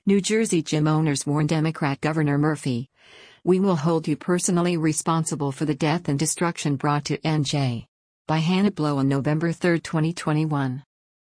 New Jersey gym owners warn Democrat Governor Murphy. We will hold you personally responsible for the death and destruction brought to NJ. By Hannah Blow on November 3, 2021.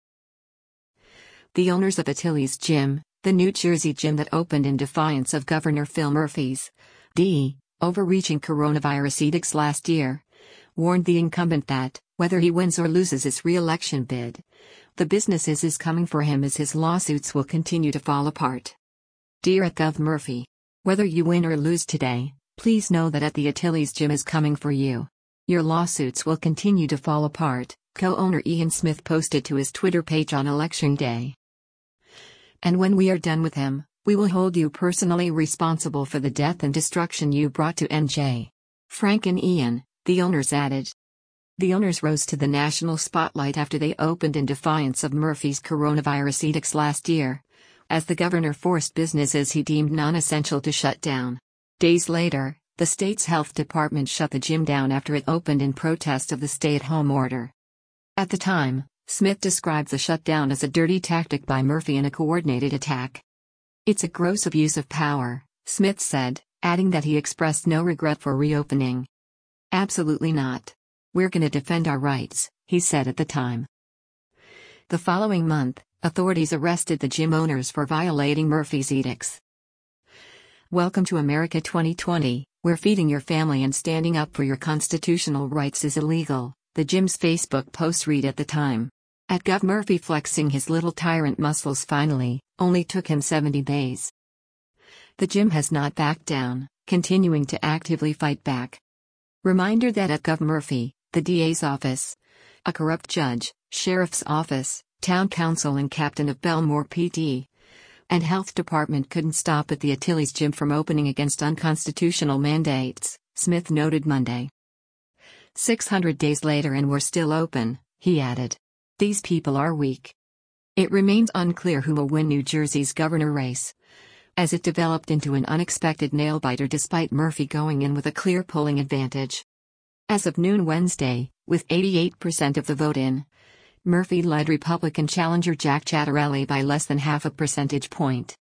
The owners of Achilles Gym, the New Jersey gym that opened in defiance of Governor Phil Murphy's overreaching coronavirus edicts last year, warned the incumbent that, whether he wins or loses his re-election bid, the business is coming for him as his lawsuits will continue to fall apart. Dear Gov Murphy, whether you win or lose today, please know that at the Achilles Gym is coming for you. Your lawsuits will continue to fall apart, co-owner Ian Smith posted to his Twitter page on Election Day. And when we are done with him, we will hold you personally responsible for the death and destruction you brought to NJ. Frank and Ian, the owners added. The owners rose to the national spotlight after they opened in defiance of Murphy's coronavirus edicts last year, as the governor forced businesses he deemed non-essential to shut down. Days later, the state's health department shut the gym down after it opened in protest of the stay-at-home order. At the time, Smith described the shutdown as a dirty tactic by Murphy and a coordinated attack. It's a gross abuse of power, Smith said, adding that he expressed no regret for reopening. Absolutely not. We're gonna defend our rights, he said at the time. The following month, authorities arrested the gym owners for violating Murphy's edicts. Welcome to America 2020, where feeding your family and standing up for your constitutional rights is illegal, the gym's Facebook post read at the time. At Gov Murphy flexing his little tyrant muscles finally, only took him 70 days. The gym has not backed down, continuing to actively fight back. Reminder that at Gov Murphy, the DA's office, a corrupt judge, sheriff's office, town council and captain of Belmore PD, and health department couldn't stop at the Achilles Gym from opening against unconstitutional mandates, Smith noted Monday. 600 days later and we're still open, he added. These people are weak. It remains unclear who will win New Jersey's governor race, as it developed into an unexpected nail-biter despite Murphy going in with a clear polling advantage. As of noon Wednesday, with 88% of the vote in, Murphy led Republican challenger Jack Ciattarelli by less than half a percentage point.